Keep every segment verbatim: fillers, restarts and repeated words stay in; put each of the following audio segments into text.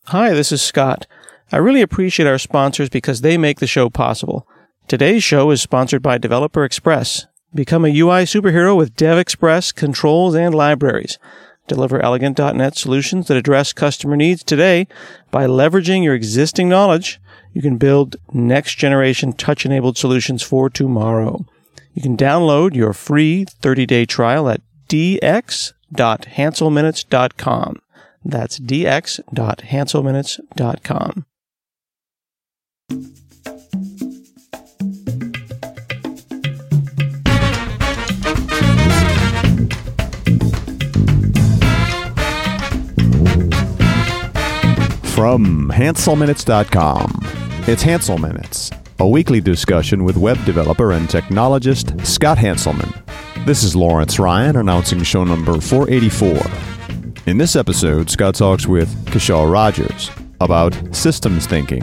Hi, this is Scott. I really appreciate our sponsors because they make the show possible. Today's show is sponsored by Developer Express. Become a U I superhero with DevExpress controls and libraries. Deliver elegant dot net solutions that address customer needs today. By leveraging your existing knowledge, you can build next-generation touch-enabled solutions for tomorrow. You can download your free thirty-day trial at d x dot hansel minutes dot com. That's d x dot hansel minutes dot com. From hansel minutes dot com, it's Hansel Minutes, a weekly discussion with web developer and technologist Scott Hanselman. This is Lawrence Ryan announcing show number four eighty-four. In this episode, Scott talks with Kishore Rogers about systems thinking.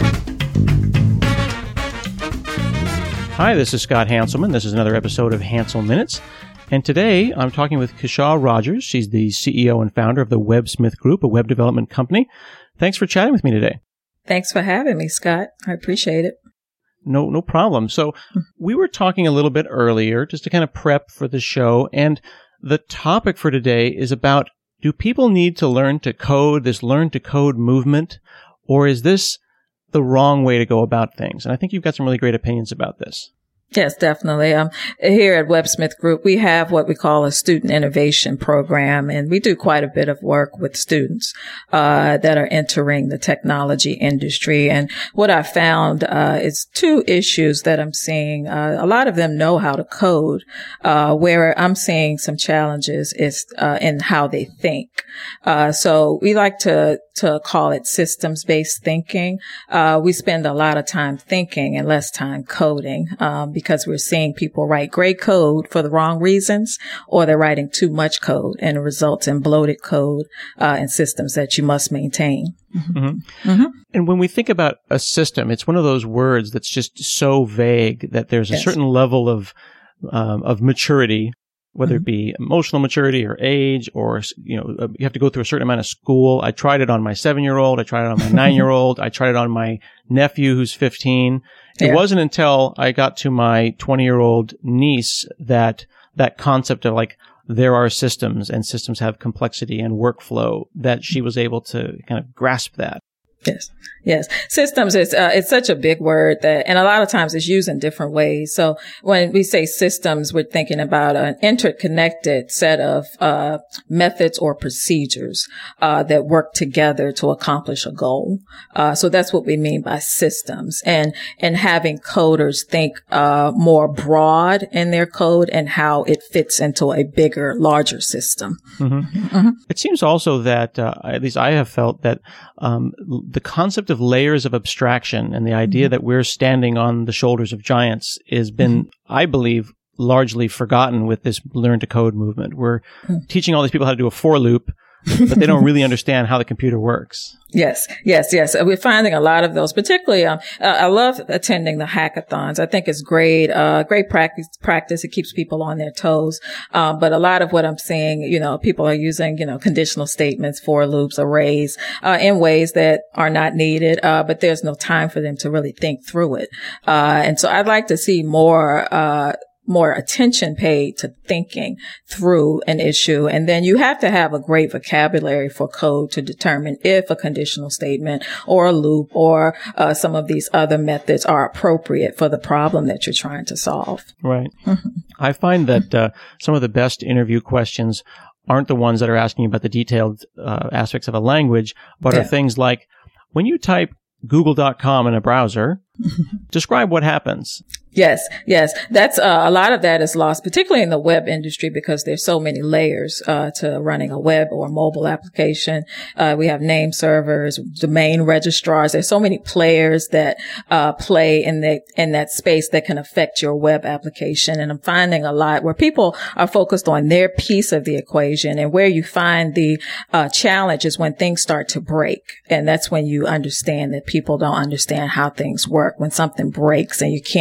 Hi, this is Scott Hanselman. This is another episode of Hansel Minutes. And today I'm talking with Kishore Rogers. She's the C E O and founder of the WebSmith Group, a web development company. Thanks for chatting with me today. Thanks for having me, Scott. I appreciate it. No, no problem. So we were talking a little bit earlier just to kind of prep for the show. And the topic for today is about, do people need to learn to code, this learn to code movement, or is this the wrong way to go about things? And I think you've got some really great opinions about this. Yes, definitely. Um, here at WebSmith Group, we have what we call a student innovation program, and we do quite a bit of work with students uh, that are entering the technology industry. And what I found uh, is two issues that I'm seeing. Uh, a lot of them know how to code. Uh, where I'm seeing some challenges is uh, in how they think. Uh, so we like to to call it systems-based thinking. Uh, we spend a lot of time thinking and less time coding, um, because we're seeing people write great code for the wrong reasons, or they're writing too much code and it results in bloated code, uh, and systems that you must maintain. Mm-hmm. Mm-hmm. And when we think about a system, it's one of those words that's just so vague that there's a yes. certain level of, um, of maturity, whether it be emotional maturity or age, or, you know, you have to go through a certain amount of school. I tried it on my seven-year-old. I tried it on my nine-year-old. I tried it on my nephew who's fifteen. It yeah. wasn't until I got to my twenty-year-old niece that that concept of like, there are systems and systems have complexity and workflow, that she was able to kind of grasp that. Yes. Yes. Systems is, uh, it's such a big word that, and a lot of times it's used in different ways. So when we say systems, we're thinking about an interconnected set of, uh, methods or procedures, uh, that work together to accomplish a goal. Uh, so that's what we mean by systems, and, and having coders think, uh, more broad in their code and how it fits into a bigger, larger system. Mm-hmm. Mm-hmm. It seems also that, uh, at least I have felt that, um, the concept of layers of abstraction and the idea mm-hmm. that we're standing on the shoulders of giants has been, mm-hmm. I believe, largely forgotten with this learn to code movement. We're mm-hmm. teaching all these people how to do a for loop, but they don't really understand how the computer works. Yes, yes, yes. We're finding a lot of those, particularly, um, uh, I love attending the hackathons. I think it's great, uh, great practice, practice. It keeps people on their toes. Um, but a lot of what I'm seeing, you know, people are using, you know, conditional statements, for loops, arrays, uh, in ways that are not needed. Uh, but there's no time for them to really think through it. Uh, and so I'd like to see more, uh, more attention paid to thinking through an issue. And then you have to have a great vocabulary for code to determine if a conditional statement or a loop or uh, some of these other methods are appropriate for the problem that you're trying to solve. Right. Mm-hmm. I find that uh, some of the best interview questions aren't the ones that are asking about the detailed uh, aspects of a language, but yeah. are things like, when you type google dot com in a browser, describe what happens. Yes, yes. That's, uh, a lot of that is lost, particularly in the web industry, because there's so many layers, uh, to running a web or mobile application. Uh, we have name servers, domain registrars. There's so many players that, uh, play in the, in that space that can affect your web application. And I'm finding a lot where people are focused on their piece of the equation, and where you find the, uh, challenge is when things start to break. And that's when you understand that people don't understand how things work. When something breaks and you can't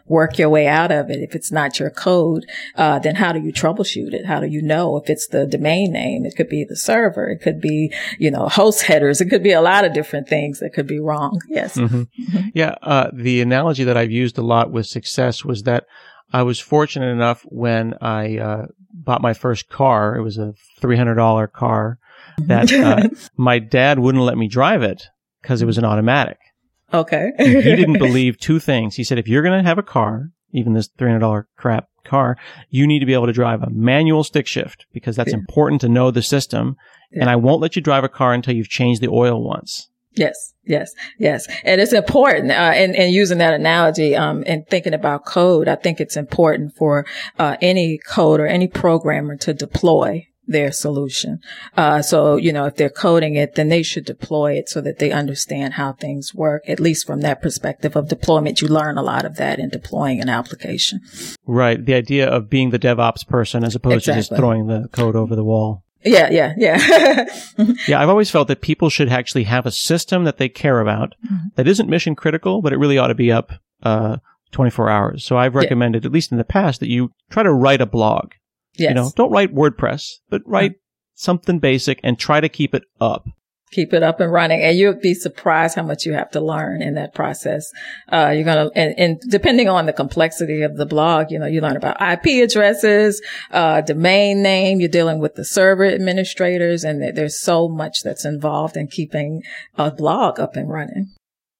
work your way out of it. If it's not your code, uh, then how do you troubleshoot it? How do you know if it's the domain name? It could be the server. It could be, you know, host headers. It could be a lot of different things that could be wrong. Yes. Mm-hmm. Mm-hmm. Yeah. Uh, the analogy that I've used a lot with success was that I was fortunate enough when I, uh, bought my first car. It was a three hundred dollars car that, uh, my dad wouldn't let me drive it because it was an automatic. Okay. He didn't believe two things. He said, if you're going to have a car, even this three hundred dollars crap car, you need to be able to drive a manual stick shift because that's yeah. important to know the system. Yeah. And I won't let you drive a car until you've changed the oil once. Yes, yes, yes. And it's important, uh, and, and using that analogy, um, and thinking about code, I think it's important for, uh, any code or any programmer to deploy their solution. Uh, so, you know, if they're coding it, then they should deploy it so that they understand how things work. At least from that perspective of deployment, you learn a lot of that in deploying an application. Right. The idea of being the DevOps person as opposed exactly. to just throwing the code over the wall. Yeah, yeah, yeah. Yeah, I've always felt that people should actually have a system that they care about mm-hmm. that isn't mission critical, but it really ought to be up uh twenty-four hours. So I've recommended, yeah. at least in the past, that you try to write a blog. Yes. You know, don't write WordPress, but write mm-hmm. something basic and try to keep it up. Keep it up and running. And you'll be surprised how much you have to learn in that process. Uh, you're going to, and, and depending on the complexity of the blog, you know, you learn about I P addresses, uh, domain name, you're dealing with the server administrators, and there's so much that's involved in keeping a blog up and running.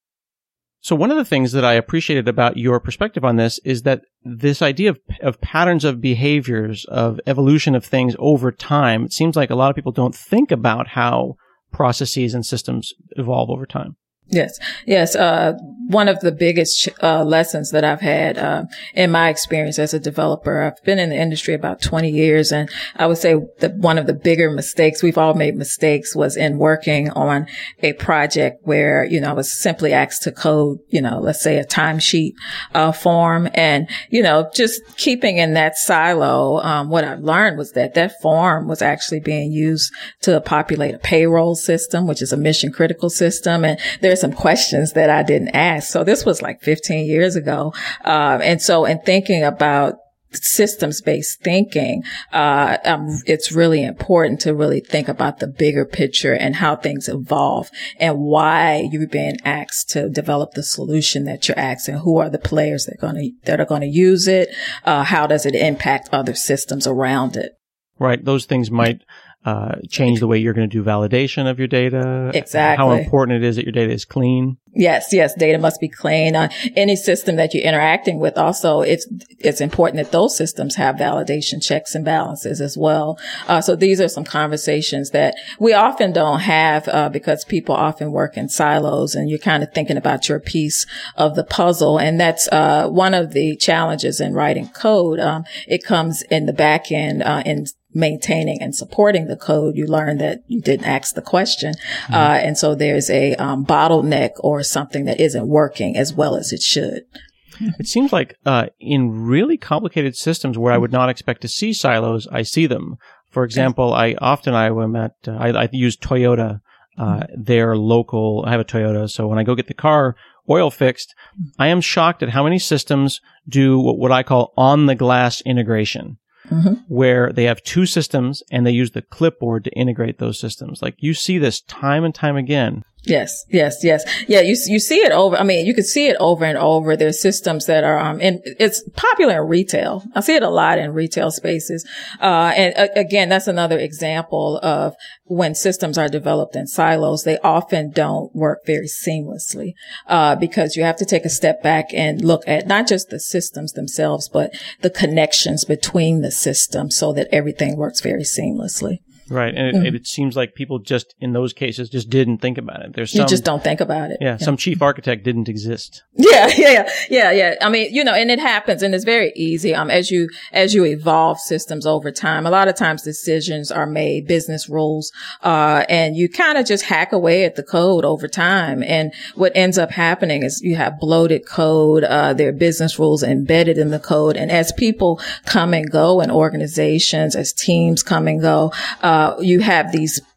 So one of the things that I appreciated about your perspective on this is that this idea of, of patterns of behaviors, of evolution of things over time, it seems like a lot of people don't think about how processes and systems evolve over time. Yes. Yes. Uh, one of the biggest, uh, lessons that I've had, uh, in my experience as a developer, I've been in the industry about twenty years. And I would say that one of the bigger mistakes, we've all made mistakes, was in working on a project where, you know, I was simply asked to code, you know, let's say a timesheet, uh, form. And, you know, just keeping in that silo, um, what I've learned was that that form was actually being used to populate a payroll system, which is a mission critical system. And there's some questions that I didn't ask. So this was like fifteen years ago. Uh, and so in thinking about systems-based thinking, uh, um, it's really important to really think about the bigger picture and how things evolve and why you're being asked to develop the solution that you're asking. Who are the players that are going to, that are going to use it? Uh, how does it impact other systems around it? Right. Those things might uh change the way you're going to do validation of your data. Exactly. How important it is that your data is clean. Yes, yes, data must be clean. Uh, any system that you're interacting with, also, it's it's important that those systems have validation checks and balances as well. Uh, so these are some conversations that we often don't have uh, because people often work in silos, and you're kind of thinking about your piece of the puzzle. And that's uh one of the challenges in writing code. Um, it comes in the back end uh, in maintaining and supporting the code. You learn that you didn't ask the question. Mm-hmm. Uh, and so there's a um, bottleneck or something that isn't working as well as it should. It seems like uh, in really complicated systems where I would not expect to see silos, I see them. For example, I often I am at, uh, I, I use Toyota, uh, their local, I have a Toyota. So when I go get the car oil fixed, I am shocked at how many systems do what, what I call on the glass integration. Mm-hmm. Where they have two systems and they use the clipboard to integrate those systems. Like you see this time and time again. Yes, yes, yes. Yeah, you you see it over. I mean, you can see it over and over. There's systems that are, um, and it's popular in retail. I see it a lot in retail spaces. Uh, and uh, again, that's another example of when systems are developed in silos, they often don't work very seamlessly, uh, because you have to take a step back and look at not just the systems themselves, but the connections between the systems so that everything works very seamlessly. Right. And it, mm-hmm. it seems like people just, in those cases, just didn't think about it. There's some, you just don't think about it. Yeah, yeah. Some chief architect didn't exist. Yeah, yeah, yeah, yeah, yeah. I mean, you know, and it happens, and it's very easy. Um, as you, as you evolve systems over time, a lot of times decisions are made, business rules, uh, and you kind of just hack away at the code over time. And what ends up happening is you have bloated code, uh, there are business rules embedded in the code. And as people come and go in organizations, as teams come and go, uh, Uh, you have these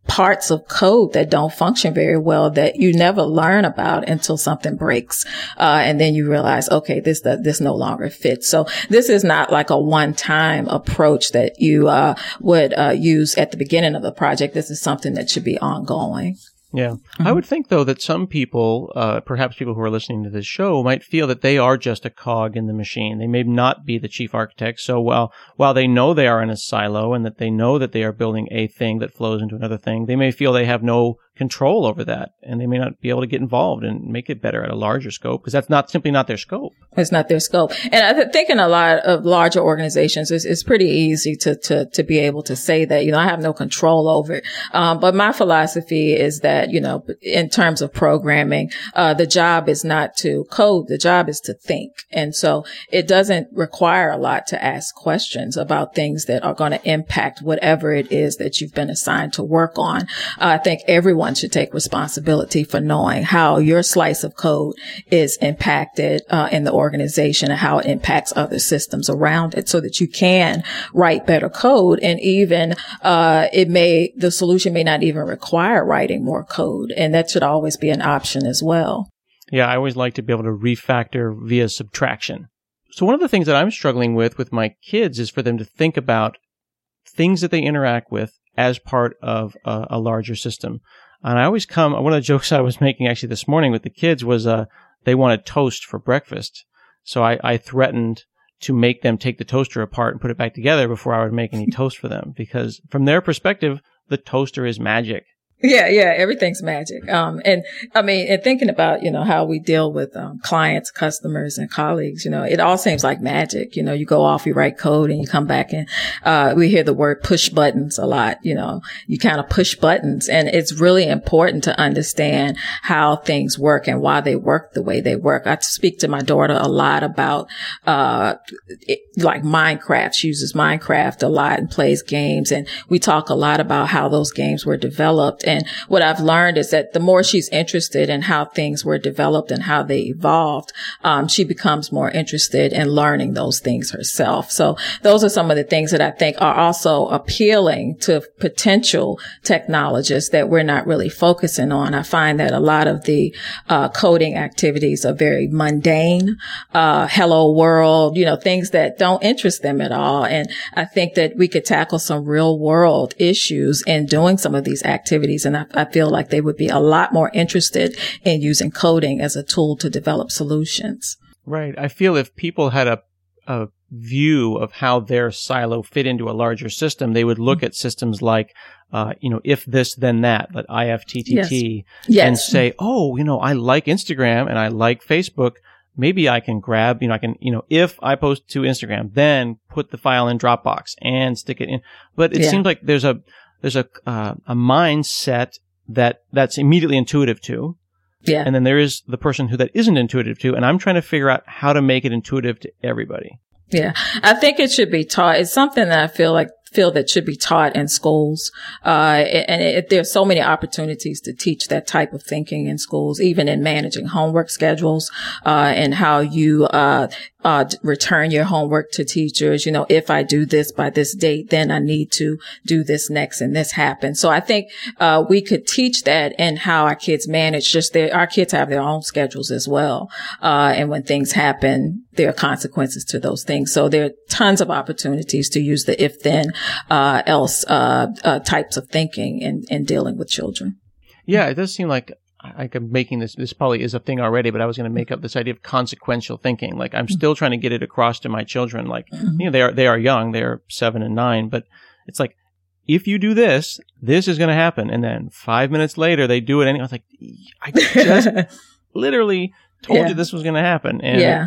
parts of code that don't function very well that you never learn about until something breaks. Uh, and then you realize, okay, this, this no longer fits. So this is not like a one-time approach that you, uh, would, uh, use at the beginning of the project. This is something that should be ongoing. Yeah. Mm-hmm. I would think, though, that some people, uh, perhaps people who are listening to this show, might feel that they are just a cog in the machine. They may not be the chief architect. So while, while they know they are in a silo and that they know that they are building a thing that flows into another thing, they may feel they have no control over that, and they may not be able to get involved and make it better at a larger scope, because that's not simply not their scope. It's not their scope. And I think in a lot of larger organizations, it's, it's pretty easy to, to, to be able to say that, you know, I have no control over it. Um, but my philosophy is that, you know, in terms of programming, uh, the job is not to code. The job is to think. And so it doesn't require a lot to ask questions about things that are going to impact whatever it is that you've been assigned to work on. Uh, I think everyone should take responsibility for knowing how your slice of code is impacted uh, in the organization and how it impacts other systems around it, so that you can write better code. And even uh it may the solution may not even require writing more code, and that should always be an option as well. Yeah, I always like to be able to refactor via subtraction. So one of the things that I'm struggling with with my kids is for them to think about things that they interact with as part of a, a larger system. And I always come, one of the jokes I was making actually this morning with the kids was uh, they wanted toast for breakfast. So I, I threatened to make them take the toaster apart and put it back together before I would make any toast for them, because from their perspective, the toaster is magic. Yeah, yeah, everything's magic. Um, and I mean, and thinking about, you know, how we deal with um, clients, customers, and colleagues, you know, it all seems like magic. You know, you go off, you write code, and you come back, and uh, we hear the word push buttons a lot. You know, you kind of push buttons, and it's really important to understand how things work and why they work the way they work. I speak to my daughter a lot about, uh, it, like Minecraft. She uses Minecraft a lot and plays games, and we talk a lot about how those games were developed. And what I've learned is that the more she's interested in how things were developed and how they evolved, um, she becomes more interested in learning those things herself. So those are some of the things that I think are also appealing to potential technologists that we're not really focusing on. I find that a lot of the uh, coding activities are very mundane, uh, hello world, you know, things that don't interest them at all. And I think that we could tackle some real world issues in doing some of these activities. And I, I feel like they would be a lot more interested in using coding as a tool to develop solutions. Right. I feel if people had a, a view of how their silo fit into a larger system, they would look mm-hmm. at systems like, uh, you know, if this, then that, like I F T T T, yes. Yes. and say, oh, you know, I like Instagram and I like Facebook. Maybe I can grab, you know, I can, you know, if I post to Instagram, then put the file in Dropbox and stick it in. But it yeah. seems like there's a, There's a uh, a mindset that that's immediately intuitive to, yeah, and then there is the person who that isn't intuitive to, and I'm trying to figure out how to make it intuitive to everybody. Yeah, I think it should be taught. It's something that I feel like feel that should be taught in schools. Uh, and it, there's so many opportunities to teach that type of thinking in schools, even in managing homework schedules, uh, and how you, uh, uh, return your homework to teachers. You know, if I do this by this date, then I need to do this next and this happens. So I think, uh, we could teach that in how our kids manage just their, our kids have their own schedules as well. Uh, and when things happen, there are consequences to those things. So there are tons of opportunities to use the if then, uh, else, uh, uh, types of thinking in, in dealing with children. Yeah, it does seem like, like I'm making this, this probably is a thing already, but I was going to make up this idea of consequential thinking. Like I'm still trying to get it across to my children. Like, mm-hmm. you know, they are, they are young, they're seven and nine, but it's like, if you do this, this is going to happen. And then five minutes later, they do it anyway. I was like, I just literally told yeah. you this was going to happen. And yeah.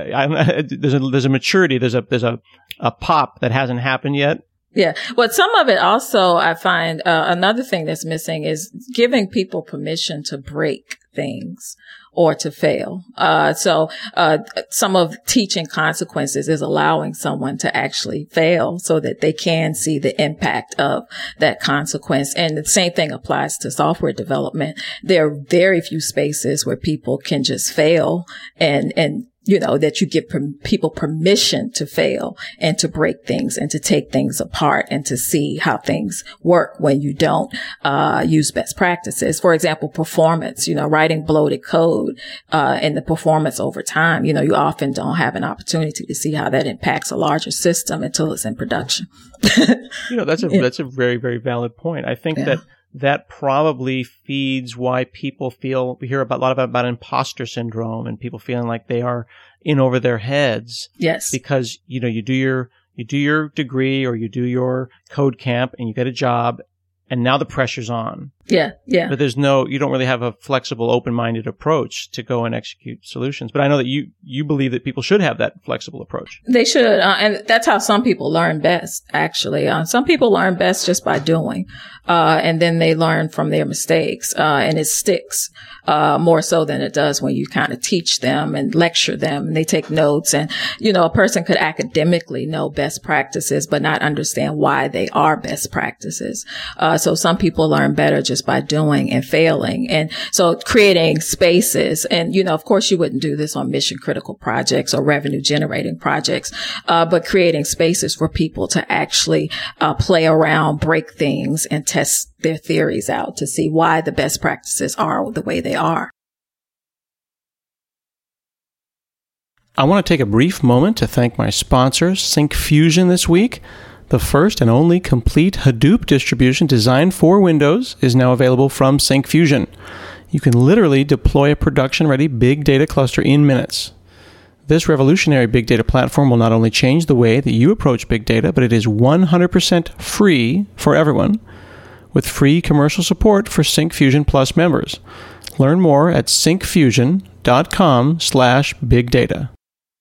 I, there's a, there's a maturity, there's a, there's a, a pop that hasn't happened yet. Yeah. But some of it also, I find, uh, another thing that's missing is giving people permission to break things or to fail. Uh, so, uh, some of teaching consequences is allowing someone to actually fail so that they can see the impact of that consequence. And the same thing applies to software development. There are very few spaces where people can just fail and, and, you know, that you give per- people permission to fail and to break things and to take things apart and to see how things work when you don't uh use best practices. For example, performance, you know, writing bloated code uh and the performance over time, you know, you often don't have an opportunity to see how that impacts a larger system until it's in production. You know, that's a yeah. that's a very, very valid point. I think yeah. that that probably feeds why people feel, we hear about, a lot about, about imposter syndrome and people feeling like they are in over their heads. Yes. Because, you know, you do your, you do your degree or you do your code camp and you get a job and now the pressure's on. Yeah. Yeah. But there's no, you don't really have a flexible, open-minded approach to go and execute solutions. But I know that you, you believe that people should have that flexible approach. They should. Uh, and that's how some people learn best, actually. Uh, some people learn best just by doing. Uh, and then they learn from their mistakes. Uh, and it sticks, uh, more so than it does when you kind of teach them and lecture them and they take notes. And, you know, a person could academically know best practices, but not understand why they are best practices. Uh, so some people learn better just by doing and failing. And so creating spaces, and, you know, of course you wouldn't do this on mission critical projects or revenue generating projects, uh, but creating spaces for people to actually, uh, play around, break things and test their theories out to see why the best practices are the way they are. I want to take a brief moment to thank my sponsors, Syncfusion, this week. The first and only complete Hadoop distribution designed for Windows is now available from Syncfusion. You can literally deploy a production-ready big data cluster in minutes. This revolutionary big data platform will not only change the way that you approach big data, but it is one hundred percent free for everyone, with free commercial support for Syncfusion Plus members. Learn more at syncfusion.com slash big data.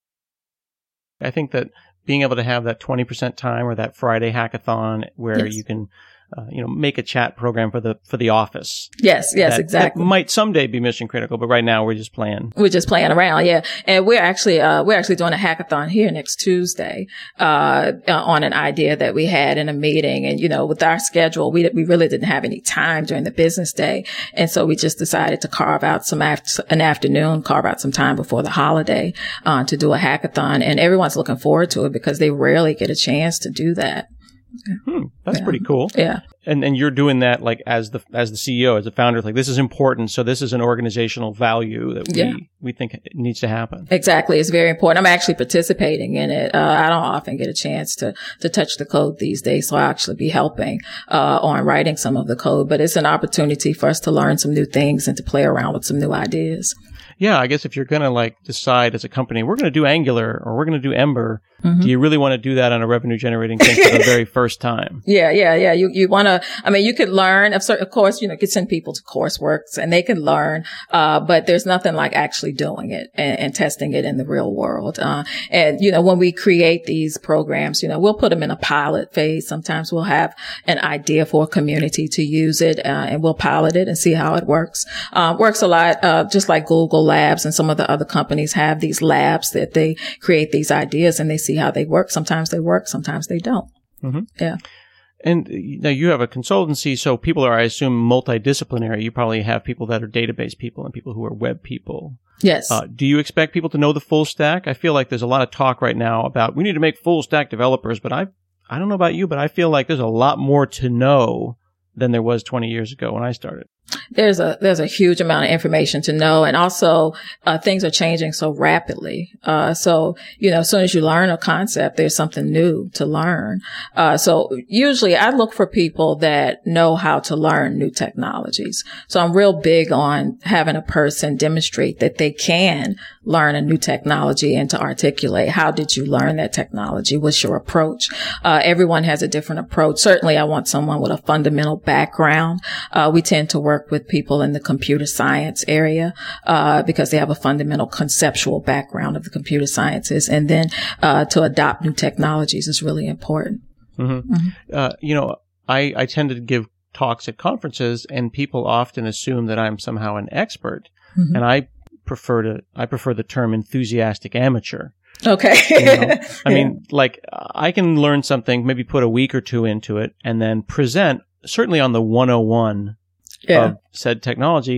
I think that being able to have that twenty percent time or that Friday hackathon where yes. you can, uh, you know, make a chat program for the for the office. Yes, yes, that, exactly. That might someday be mission critical, but right now we're just playing. We're just playing around, yeah. And we're actually uh we're actually doing a hackathon here next Tuesday uh, uh on an idea that we had in a meeting. And you know, with our schedule, we we really didn't have any time during the business day, and so we just decided to carve out some after, an afternoon, carve out some time before the holiday uh, to do a hackathon. And everyone's looking forward to it because they rarely get a chance to do that. Hmm, that's yeah. pretty cool. Yeah. And and you're doing that like as the as the C E O, as the founder, like this is important. So this is an organizational value that we yeah. we think needs to happen. Exactly. It's very important. I'm actually participating in it. Uh, I don't often get a chance to to touch the code these days, so I'll actually be helping uh on writing some of the code. But it's an opportunity for us to learn some new things and to play around with some new ideas. Yeah, I guess if you're going to like decide as a company, we're going to do Angular or we're going to do Ember, mm-hmm. do you really want to do that on a revenue generating thing for the very first time? Yeah, yeah, yeah. You, you want to, I mean, you could learn, of certain, of course, you know, you could send people to courseworks and they can learn, uh, but there's nothing like actually doing it and, and testing it in the real world. Uh, and, you know, when we create these programs, you know, we'll put them in a pilot phase. Sometimes we'll have an idea for a community to use it, uh, and we'll pilot it and see how it works. Uh, works a lot, uh, just like Google Labs and some of the other companies have these labs that they create these ideas and they see how they work. Sometimes they work, sometimes they don't. Mm-hmm. Yeah. And now you have a consultancy, so people are, I assume, multidisciplinary. You probably have people that are database people and people who are web people. Yes. Uh, do you expect people to know the full stack? I feel like there's a lot of talk right now about we need to make full stack developers, but I I don't know about you, but I feel like there's a lot more to know than there was twenty years ago when I started. There's a, there's a huge amount of information to know. And also, uh, things are changing so rapidly. Uh, so, you know, as soon as you learn a concept, there's something new to learn. Uh, so usually I look for people that know how to learn new technologies. So I'm real big on having a person demonstrate that they can learn a new technology and to articulate how did you learn that technology? What's your approach? Uh, everyone has a different approach. Certainly I want someone with a fundamental background. Uh, we tend to work with people in the computer science area, uh, because they have a fundamental conceptual background of the computer sciences. And then, uh, to adopt new technologies is really important. Mm-hmm. Mm-hmm. Uh, you know, I, I tend to give talks at conferences and people often assume that I'm somehow an expert. Mm-hmm. And I prefer to, I prefer the term enthusiastic amateur. Okay. You know? I mean, like I can learn something, maybe put a week or two into it and then present certainly on the one oh one Yeah. of said technology,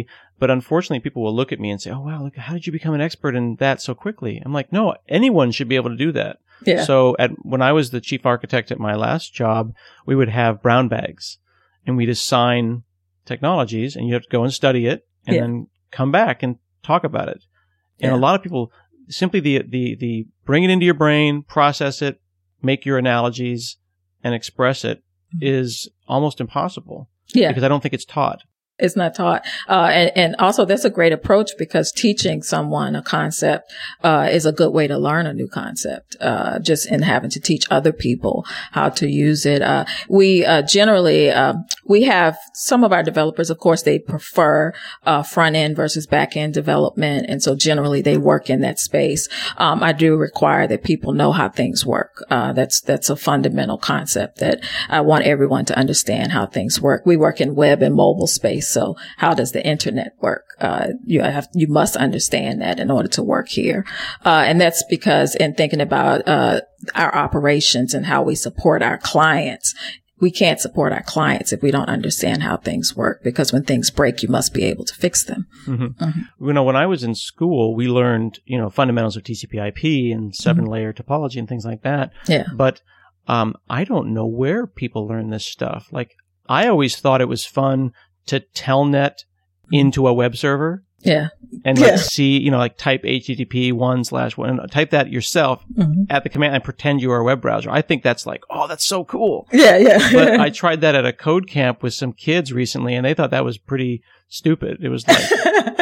But unfortunately, people will look at me and say, oh, wow, look, how did you become an expert in that so quickly? I'm like, no, anyone should be able to do that. Yeah. So at, when I was the chief architect at my last job, we would have brown bags and we'd assign technologies and you have to go and study it and Yeah. then come back and talk about it. And Yeah. a lot of people simply the, the, the bring it into your brain, process it, make your analogies and express it is almost impossible. Yeah. Because I don't think it's taught. It's not taught. Uh, and, and also that's a great approach because teaching someone a concept, uh, is a good way to learn a new concept, uh, just in having to teach other people how to use it. Uh, we, uh, generally, uh, we have some of our developers, of course, they prefer, uh, front end versus back end development. And so generally they work in that space. Um, I do require that people know how things work. Uh, that's, that's a fundamental concept that I want everyone to understand how things work. We work in web and mobile space. So how does the internet work? Uh, you have, you must understand that in order to work here. Uh, and that's because in thinking about, uh, our operations and how we support our clients, we can't support our clients if we don't understand how things work, because when things break, you must be able to fix them. Mm-hmm. Mm-hmm. You know, when I was in school, we learned, you know, fundamentals of T C P I P and seven layer mm-hmm. topology and things like that. Yeah. But, um, I don't know where people learn this stuff. Like, I always thought it was fun to telnet into a web server. Yeah. And yeah. let's see, you know, like type H T T P one slash one, type that yourself mm-hmm. at the command and pretend you are a web browser. I think that's like, oh, that's so cool. Yeah, yeah. But I tried that at a code camp with some kids recently and they thought that was pretty stupid. It was like,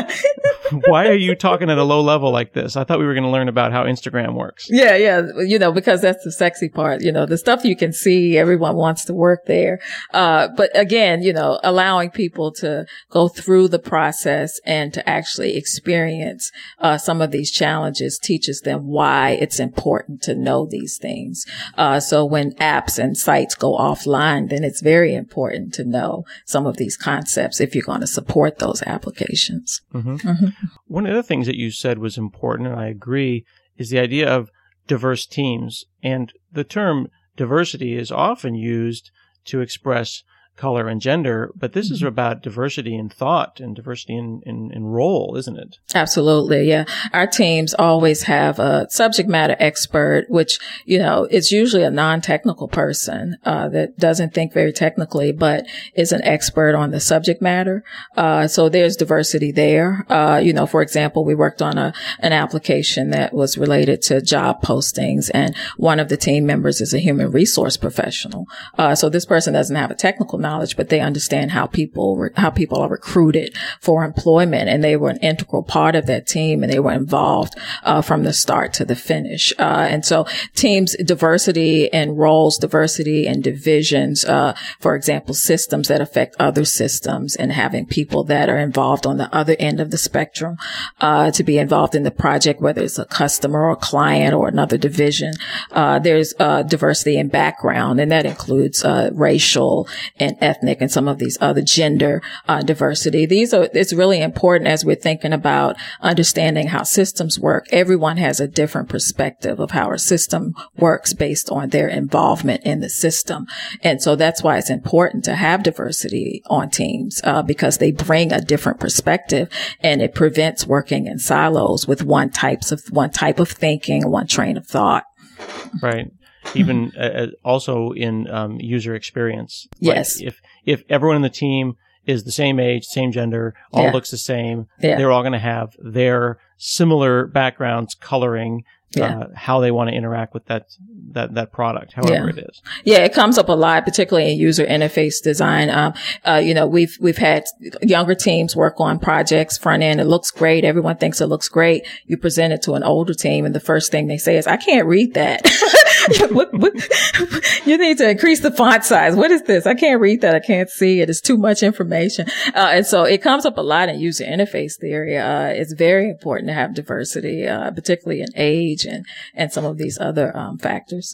why are you talking at a low level like this? I thought we were going to learn about how Instagram works. Yeah, yeah. You know, because that's the sexy part. You know, the stuff you can see, everyone wants to work there. Uh, but again, you know, allowing people to go through the process and to actually experience, uh, some of these challenges teaches them why it's important to know these things. Uh, so when apps and sites go offline, then it's very important to know some of these concepts if you're going to support those applications. Mm-hmm. Mm-hmm. One of the things that you said was important, and I agree, is the idea of diverse teams. And the term diversity is often used to express color and gender, but this mm-hmm. is about diversity in thought and diversity in, in, in role, isn't it? Absolutely. Yeah. Our teams always have a subject matter expert, which, you know, it's usually a non-technical person, uh, that doesn't think very technically, but is an expert on the subject matter. Uh, so there's diversity there. Uh, you know, for example, we worked on a, an application that was related to job postings, and one of the team members is a human resource professional. Uh, so this person doesn't have a technical knowledge, but they understand how people, re- how people are recruited for employment. And they were an integral part of that team, and they were involved, uh, from the start to the finish. Uh, and so teams, diversity and roles, diversity and divisions, uh, for example, systems that affect other systems, and having people that are involved on the other end of the spectrum, uh, to be involved in the project, whether it's a customer or a client or another division. Uh, there's, uh, diversity in background, and that includes, uh, racial and ethnic and some of these other gender, uh, diversity. These are, it's really important as we're thinking about understanding how systems work. Everyone has a different perspective of how a system works based on their involvement in the system. And so that's why it's important to have diversity on teams, uh, because they bring a different perspective, and it prevents working in silos with one types of, one type of thinking, one train of thought. Right. Even uh, also in um, user experience. Like yes. If if everyone in the team is the same age, same gender, all yeah. looks the same, yeah. they're all going to have their similar backgrounds coloring yeah. uh, how they want to interact with that that that product, however yeah. it is. Yeah, it comes up a lot, particularly in user interface design. Um, uh, you know, we've we've had younger teams work on projects front end. It looks great. Everyone thinks it looks great. You present it to an older team, and the first thing they say is, "I can't read that." what, what, you need to increase the font size. What is this? I can't read that. I can't see it. It's too much information. Uh, and so it comes up a lot in user interface theory. Uh, it's very important to have diversity, uh, particularly in age and, and some of these other, um, factors.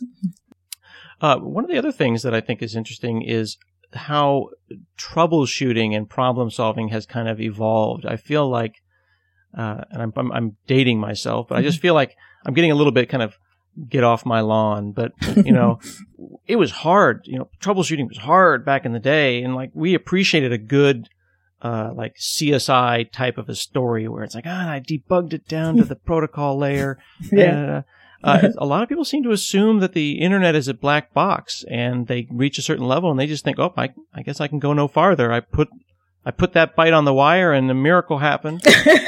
Uh, one of the other things that I think is interesting is how troubleshooting and problem solving has kind of evolved. I feel like, uh, and I'm, I'm, I'm dating myself, but I just feel like I'm getting a little bit kind of get off my lawn. But, you know, it was hard. You know, troubleshooting was hard back in the day. And like, we appreciated a good uh, like C S I type of a story where it's like, ah, I debugged it down to the protocol layer. Yeah. Uh, uh, a lot of people seem to assume that the internet is a black box, and they reach a certain level and they just think, oh, I, I guess I can go no farther. I put I put that byte on the wire and a miracle happened.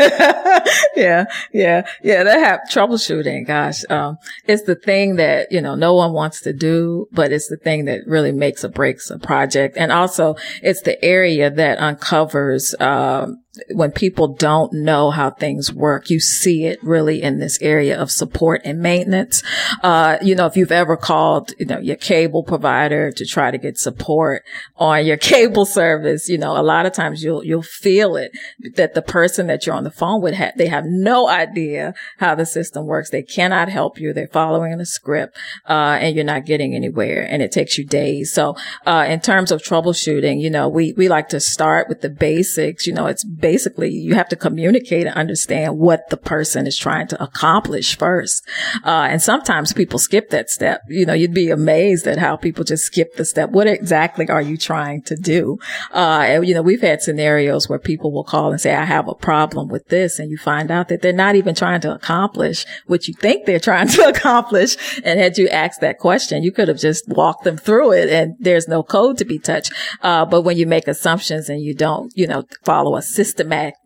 yeah, yeah, yeah. That have troubleshooting. Gosh, um, it's the thing that, you know, no one wants to do, but it's the thing that really makes or breaks a project. And also it's the area that uncovers, um, when people don't know how things work, you see it really in this area of support and maintenance. Uh, you know, if you've ever called, you know, your cable provider to try to get support on your cable service, you know, a lot of times you'll, you'll feel it that the person that you're on the phone with, ha- they have no idea how the system works. They cannot help you. They're following a script, uh, and you're not getting anywhere, and it takes you days. So, uh, in terms of troubleshooting, you know, we, we like to start with the basics. You know, it's basically you have to communicate and understand what the person is trying to accomplish first. Uh, and sometimes people skip that step. You know, you'd be amazed at how people just skip the step. What exactly are you trying to do? Uh, and, you know, we've had scenarios where people will call and say, I have a problem with this. And you find out that they're not even trying to accomplish what you think they're trying to accomplish. And had you asked that question, you could have just walked them through it and there's no code to be touched. Uh, but when you make assumptions and you don't, you know, follow a systematic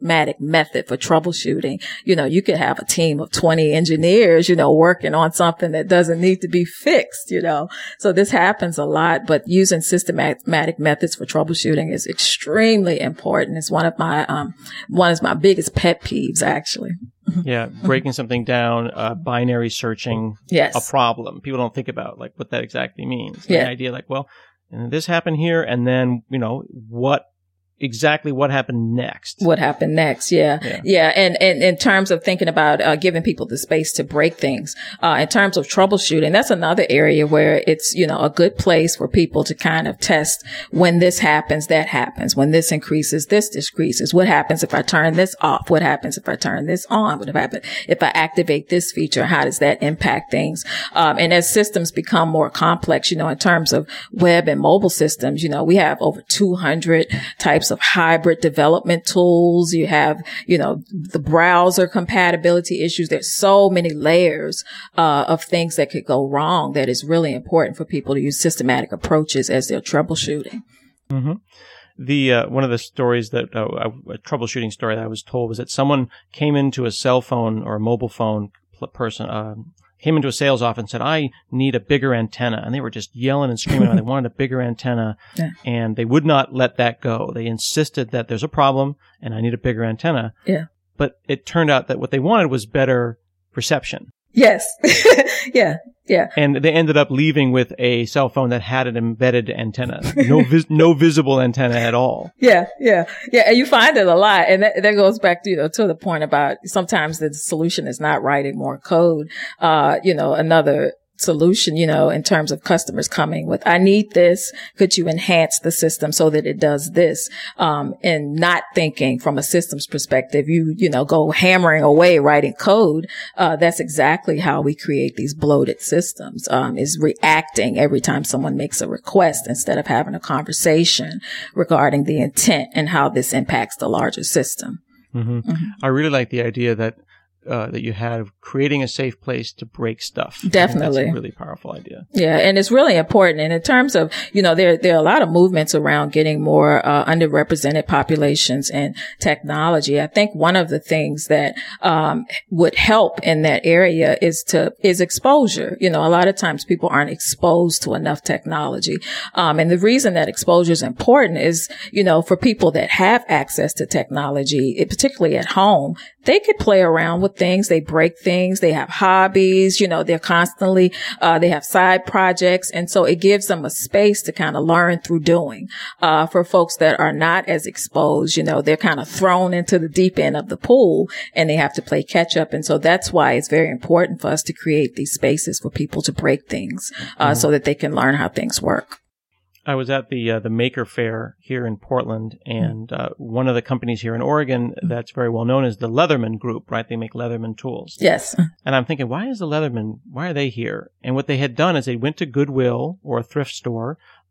method for troubleshooting, you know, you could have a team of twenty engineers, you know, working on something that doesn't need to be fixed, you know. So this happens a lot, but using systematic methods for troubleshooting is extremely important. It's one of my, um, one of my biggest pet peeves, actually. Yeah, breaking something down, uh, binary searching yes. a problem. People don't think about like what that exactly means. Yeah. The idea like, well, and this happened here, and then, you know, what exactly what happened next. What happened next. Yeah. Yeah. yeah. And, and in terms of thinking about, uh, giving people the space to break things, uh, in terms of troubleshooting, that's another area where it's, you know, a good place for people to kind of test when this happens, that happens. When this increases, this decreases. What happens if I turn this off? What happens if I turn this on? What happens if I activate this feature? How does that impact things? Um, and as systems become more complex, you know, in terms of web and mobile systems, you know, we have over two hundred types of hybrid development tools. You have, you know, the browser compatibility issues. There's so many layers uh, of things that could go wrong that is really important for people to use systematic approaches as they're troubleshooting. Mm-hmm. The uh, one of the stories that uh, a troubleshooting story that I was told was that someone came into a cell phone or a mobile phone person. Uh, came into a sales office and said, I need a bigger antenna. And they were just yelling and screaming about they wanted a bigger antenna. Yeah. And they would not let that go. They insisted that there's a problem and I need a bigger antenna. Yeah. But it turned out that what they wanted was better reception. Yes. yeah. Yeah. And they ended up leaving with a cell phone that had an embedded antenna. No vis- no visible antenna at all. Yeah. Yeah. Yeah. And you find it a lot. And that, that goes back to, you know, to the point about sometimes the solution is not writing more code. Uh, you know, another solution, you know, in terms of customers coming with, I need this. Could you enhance the system so that it does this? Um, and not thinking from a systems perspective, you, you know, go hammering away writing code. Uh, that's exactly how we create these bloated systems, um, is reacting every time someone makes a request instead of having a conversation regarding the intent and how this impacts the larger system. Mm-hmm. Mm-hmm. I really like the idea that Uh, that you had of creating a safe place to break stuff. Definitely. That's a really powerful idea. Yeah. And it's really important. And in terms of, you know, there, there are a lot of movements around getting more, uh, underrepresented populations in technology. I think one of the things that, um, would help in that area is to, is exposure. You know, a lot of times people aren't exposed to enough technology. Um, and the reason that exposure is important is, you know, for people that have access to technology, it, particularly at home, they could play around with things. They break things. They have hobbies. You know, they're constantly, uh, they have side projects. And so it gives them a space to kind of learn through doing. Uh, for folks that are not as exposed, you know, they're kind of thrown into the deep end of the pool and they have to play catch up. And so that's why it's very important for us to create these spaces for people to break things, uh, mm-hmm. so that they can learn how things work. I was at the uh, the Maker Faire here in Portland, and uh, one of the companies here in Oregon that's very well known is the Leatherman Group, right? They make Leatherman tools. Yes. And I'm thinking, why is the Leatherman, why are they here? And what they had done is they went to Goodwill or a thrift store,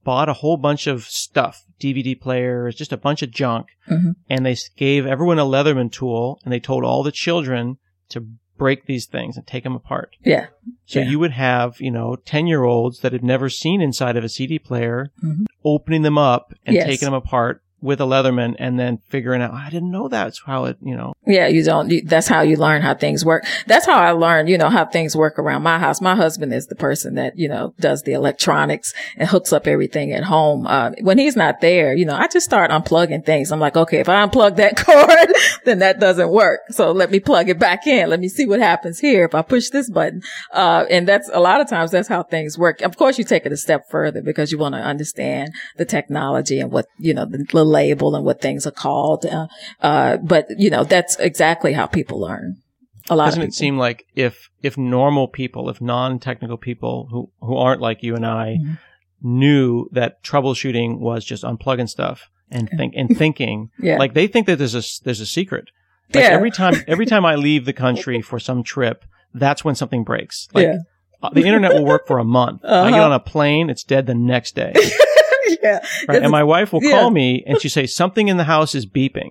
bought a whole bunch of stuff, D V D players, just a bunch of junk, Mm-hmm. and they gave everyone a Leatherman tool, and they told all the children to break these things and take them apart. Yeah. So yeah. you would have, you know, ten-year-olds that had never seen inside of a C D player, Mm-hmm. opening them up and Yes. taking them apart with a Leatherman, and then figuring out, I didn't know that's how it, you know. Yeah, you don't, you, that's how you learn how things work. That's how I learned, you know, how things work around my house. My husband is the person that, you know, does the electronics and hooks up everything at home. Uh, when he's not there, you know, I just start unplugging things. I'm like, okay, if I unplug that cord, then that doesn't work. So let me plug it back in. Let me see what happens here if I push this button. Uh, and that's a lot of times that's how things work. Of course, you take it a step further because you want to understand the technology and what, you know, the, the label and what things are called. Uh, uh, but, you know, that's exactly how people learn. A lot Doesn't of it seem like if if normal people, if non-technical people who, who aren't like you and I Mhm. knew that troubleshooting was just unplugging stuff and think and thinking, Yeah. like they think that there's a there's a secret. Like Yeah. every time every time I leave the country for some trip, that's when something breaks. Like Yeah. uh, the internet will work for a month. I get Uh-huh. on a plane, it's dead the next day. yeah. Right? And my wife will yeah. call me and she say something in the house is beeping.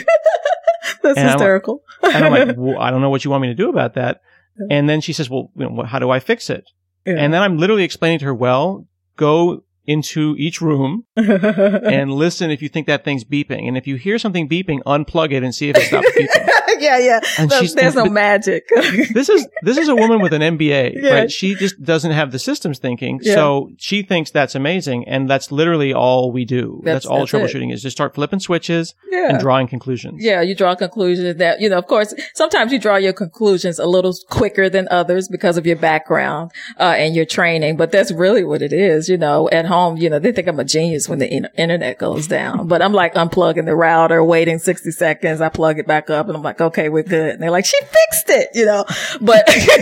That's and I'm like- hysterical. And I'm like, well, I don't know what you want me to do about that. And then she says, well, you know, how do I fix it? Yeah. And then I'm literally explaining to her, well, go into each room and listen if you think that thing's beeping. And if you hear something beeping, unplug it and see if it stops beeping. yeah, yeah. And No, she's- there's no but- magic. This is this is a woman with an M B A, Yeah. right? She just doesn't have the systems thinking. Yeah. So she thinks that's amazing. And that's literally all we do. That's, That's- all that's it. troubleshooting is. Just start flipping switches yeah. and drawing conclusions. Yeah, you draw conclusions that, you know, of course, sometimes you draw your conclusions a little quicker than others because of your background, uh, and your training, but that's really what it is. You know, at home, you know, they think I'm a genius when the in- internet goes down, but I'm like unplugging the router, waiting sixty seconds. I plug it back up and I'm like, okay, we're good. And they're like, she fixed it, you know, but,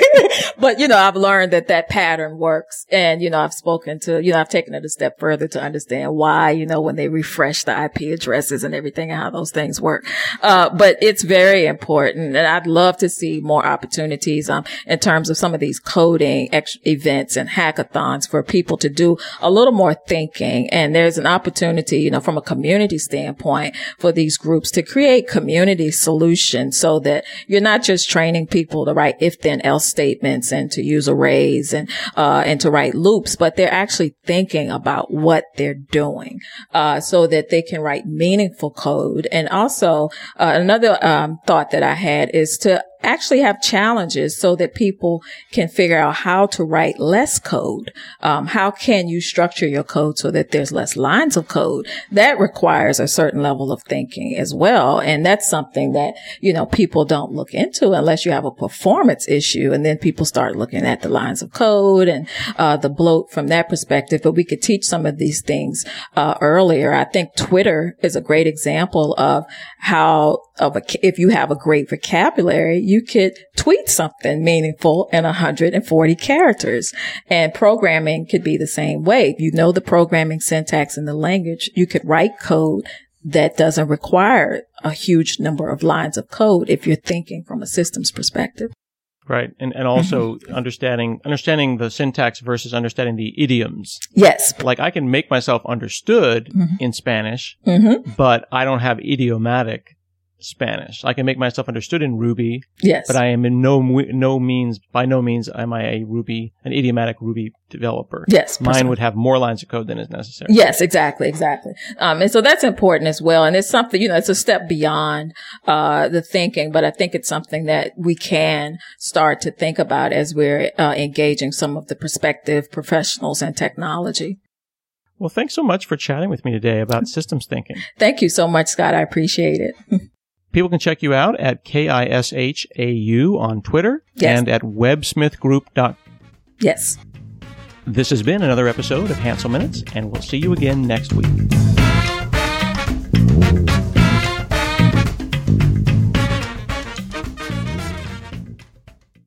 but, you know, I've learned that that pattern works. And, you know, I've spoken to, you know, I've taken it a step further to understand why, you know, when they refresh the I P addresses and everything and how those things work. Uh, but it's very important. And I'd love to see more opportunities, um, in terms of some of these coding ex- events and hackathons for people to do a little more thinking. And there's an opportunity, you know, from a community standpoint for these groups to create community solutions so that you're not just training people to write if then else statements and to use arrays and, uh, and to write loops, but they're actually thinking about what they're doing, uh, so that they can write meaningful code. And also, uh, another, um, thought that I had is to actually have challenges so that people can figure out how to write less code. Um, how can you structure your code so that there's less lines of code? That requires a certain level of thinking as well. And that's something that, you know, people don't look into unless you have a performance issue. And then people start looking at the lines of code and, uh, the bloat from that perspective. But we could teach some of these things, uh, earlier. I think Twitter is a great example of how, of a, if you have a great vocabulary, you could tweet something meaningful in one hundred forty characters. And programming could be the same way. If you know the programming syntax and the language, you could write code that doesn't require a huge number of lines of code if you're thinking from a systems perspective. Right. And and also understanding understanding the syntax versus understanding the idioms. Yes. Like I can make myself understood Mhm. in Spanish, Mm-hmm. but I don't have idiomatic Spanish. I can make myself understood in Ruby, Yes. but I am in no mo- no means by no means am I a Ruby an idiomatic Ruby developer. Yes. Mine would have more lines of code than is necessary. Yes, exactly, exactly. Um, and so that's important as well. And it's something, you know, it's a step beyond, uh, the thinking, but I think it's something that we can start to think about as we're, uh, engaging some of the prospective professionals in technology. Well, thanks so much for chatting with me today about systems thinking. Thank you so much, Scott. I appreciate it. People can check you out at K I S H A U on Twitter Yes. and at websmith group dot com. Yes. This has been another episode of Hansel Minutes, and we'll see you again next week.